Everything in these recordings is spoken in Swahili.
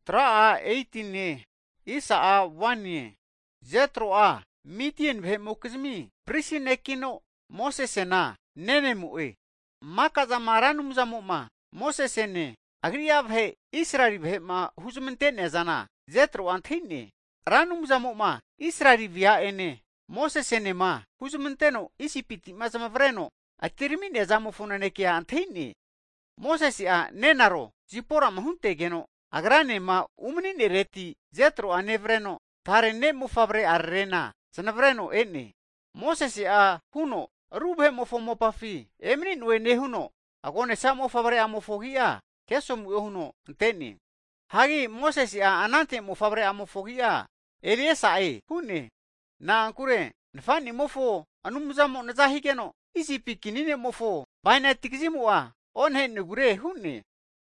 Traa 18 Isaa 1 Zetroa Midian ve mukizmi prisinekino Mosesena nenemue Makazama ranumzamuma Mosesene Agriya ve Israel ve ma huzmentene zana Zetro antine ranumzamuma Israel via ene Mosesene ma huzmenteno isipiti mazamavreno Atirmine zamufunanekia antine Mosesia nenaro Zipora mahuntegeno agrane ma umnine reti Zetro anevreno tare ne mufabre arrena sanavreno ene Mosesia huno rube mofomopafi emni nuene huno agone samo fabre amofogia keso huno nteni hagi Mosesia anante mofabre amofogia eliesa hune na ankure nfani mofo anumzamo nazahigeno isi pikinine mofo baina tikzimua onhe nugure hune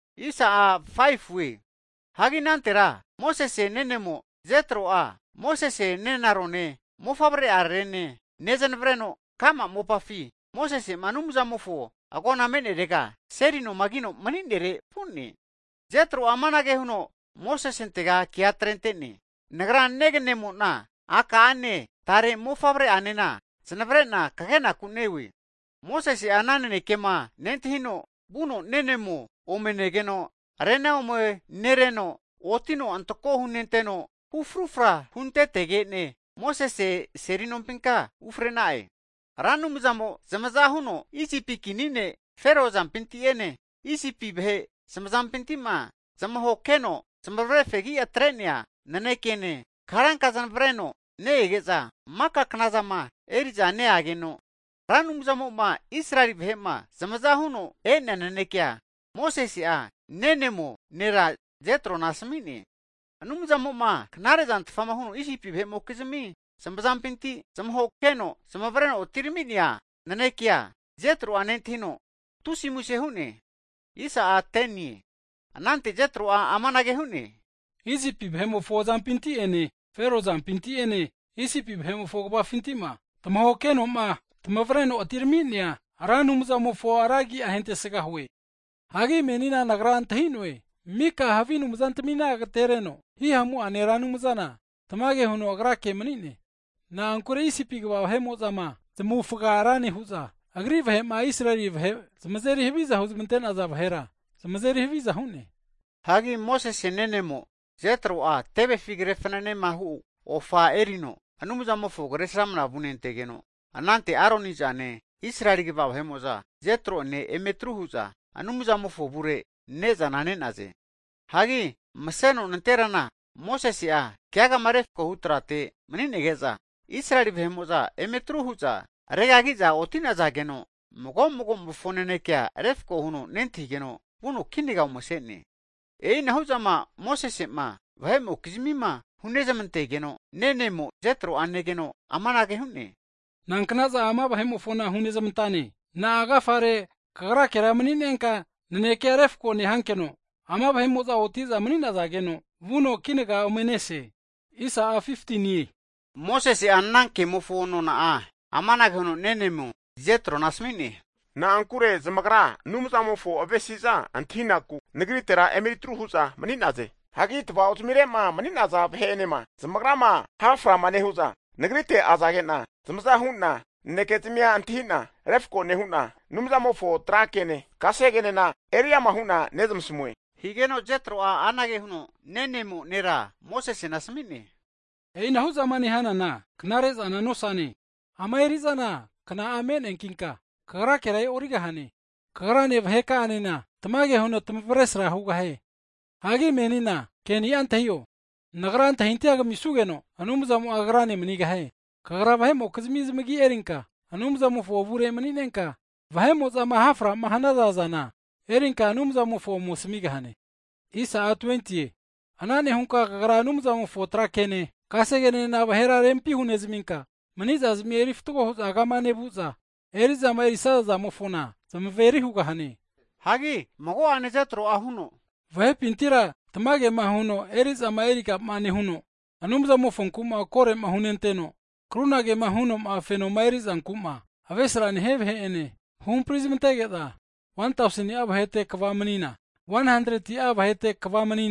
isa 5 we hagi nantera Mosese nenemo Zetro Mosese nenarone mofabre arrene nezenvreno kama mopafi Mosese manumza mofo agona menedega serino magino manindere punni Zetro amanage huno Mosese ntega kia trentene nagra negenemo na aka ane tare mofabre anena senavrena kagena kunewi Mosese anane kema nentihino buno nenemo omenegeno arena omoe nereno otino antoko hunenteno ufrufra huntetegene Mosese serinompinka ufrenae ranumzamo zamazahuno isipikinine fero zampintiene isipibhe zamazampintima zamahokeno zamavrefegi atrenia nanekene karanka zanvreno neegeza maka knazama eriza neageno ranumzamo ma Israel bhema zamazahuno nanekia Mosesia nenemo nera Zetro nasmini anumzamo ma knare zantfama huno isipibhe mokizmi sambazampinti samhokeno samavreno tirminia nanekia Zetro anentino tusimuse hune isa ateni anante Zetro amanage hune isipibhe mofo zampinti ene fero zampinti ene isipibhe mofo bafintima tamahokeno ma tamavreno tirminia aranumzamo fo aragi ahente segahwe hagi menina nagran tahinwe mika havinu muzantamina gatereno hi hamu aneranu muzana tamage huno agrake manine na ankure isipigwa hemo zama zamufuga arani huza agri vahe ma Israeli vahe zamazeri hiviza huzmenten azab hera zamazeri hiviza hune hagi Mosese nenemo Zetro tebe figrefnane mahu ofa erino anumzamo fogresramna bunentegeno anante aronizane Israeli giba hemoza Zetro ne emetruhuza anumzamo fobure nezanane naze hagi maseno nanterana Mosesia kyaga maref ko hutrate maninegeza Israel vhemoza emetruhuza regagiza otinaza geno mogom bufonene kya ref ko huno nentigeno buno kiniga mosene nahuzama Mosese ma vhemo kizmima hunezamentegeno nenemo Zetro anegeno amanage hunne nanknaza ama vhemo fona hunezamtane na aga fare kagra keramanenka neneke ref ko ne hankeno ama vhemo za otiza manina zageno vuno kiniga omenese isa 15 Mosese annanke mofono na amanage huno nenemo Zetro nasmini na ankure zamagra numzamo fo avesiza antinaku negritera emitruhuza maninaze hagi tvautmire ma maninaza bhenema zamagrama hafra manehuza negrite azagena zamazahuna neketimia antina refko nehuna numzamo fo trakene kasegene na area mahuna nezamsmue higeno Zetro anage huno nenemo nera Mosese nasmini nahuza mani hanana knare zana nosane amairi zana kana amen enkinka kagra kerai origa hane kagra ne vheka anena tamage huno tampresra huga he hagi menina keni antahiyo nagran tahintiaga misugeno anumzamo agrane maniga he kagra vahemo kazmizmagi erinka anumzamo fovure maninenka vahemo zama hafra mahanaza zana erinka anumzamo fo musmiga hane isa 20 anane hunka kagra anumzamo fo trakene kasegene na vahera rempi hunezminka maniza zmieri ftugo huzaga manebuza eriza mairisa zamofona zamveri huga hane hagi mago ane Zetro huno vahe pintira tamage mahuno eriza maerika mane huno anumzamo fonkuma kore mahunenteno krunage mahuno ma fenomairizan kuma avesran hevhe ene hum prismtegeda 1000 ab hete kvamanina 100 ab hete kvamanina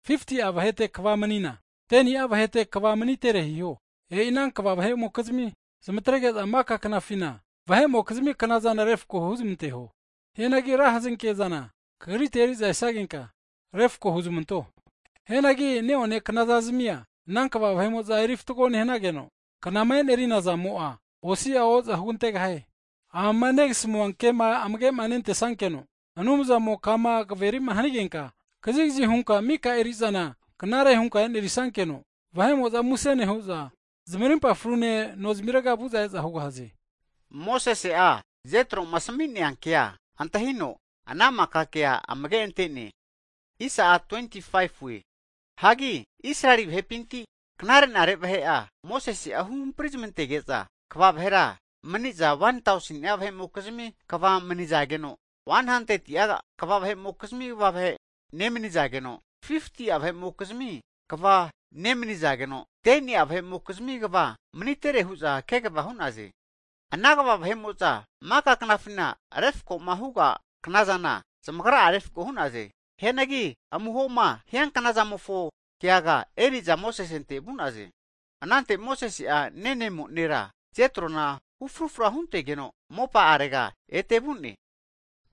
50 avahete kva manina. Teni avahete kva manitere hiyo. Inang kva vahe mokazmi. Zmetrege za maka kanafina. Vahe mokazmi kanazana refko huzmteho. Henagi rahazin kezana. Kari teri za isaginka. Refko huzmunto. Henagi neone kanazazmia. Nankva vahe mo za iriftuko ni henageno. Kanamain erina za moa. Osia o za huntega hai. Amanex muankema amge manente sankeno. Anumza mo kama gveri mahanigenka. Kazigzi hunka mika erizana. Kanare hunka erisankeno. Vahe mo za musene huza. Zmerimpa frune nozmiraga buza za hugahazi. Moses Jetro masamini ankia. Antahino. Anama kakea amge entene. Isa 25 we. Hagi Israeli hepinti. Knare nare vahe Moses ahum prismente geza. Kwa vahera. Maniza 1000 ya vahe mokazmi. Kwa maniza geno. 100 tiaga. Kwa vahe mokazmi vahe. Nemini zageno. 50 vahe mokazmi. Kwa nemini zageno. 10 vahe mokazmi kwa manitere huza kega vahunaze. Anaga vahe moza. Maka knafina. Arefko mahuga. Knazana. Zamagara arefko hunaze. Henagi amuhoma hiang kanazamofo. Kiaga eriza Moses ente bunaze. Anante Moses nene mo nera. Jetro na ufrufra hunte geno mopa arega ete bunni.